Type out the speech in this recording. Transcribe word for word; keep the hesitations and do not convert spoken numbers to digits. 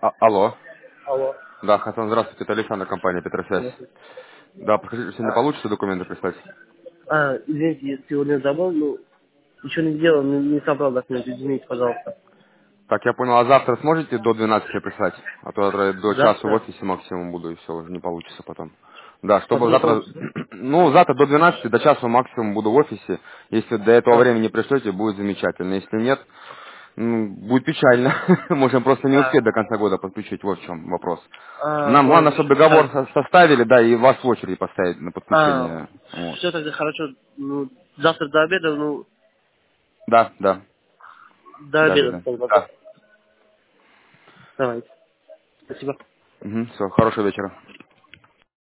А- алло. Алло. Да, Хасан, здравствуйте, это Александр, компания Петросвязь. Здравствуйте. Да, подскажите, сегодня А, получится документы прислать? а, извините, я сегодня забыл, ну, еще не сделал, не, не собрал документы, извините, пожалуйста. Так, я понял, а завтра сможете до двенадцати прислать? А то я до часу в Завтра? офисе максимум буду, и все, уже не получится потом. Да, чтобы Потом не завтра, получится, да? ну, завтра до двенадцати, до часу максимум буду в офисе. Если до этого А, времени пришлете, будет замечательно. Если нет, ну, будет печально. Можем просто не а, успеть до конца года подключить, вот в чем вопрос. а, Нам главное, понял, чтобы все договор так. со- составили, да, и вас в очередь поставить на А, подключение. Вот. все тогда хорошо, ну, завтра до обеда, ну, Да, да, до да, да, обеда да. тогда, да? Да. Давайте. Спасибо. Все, хорошего вечера.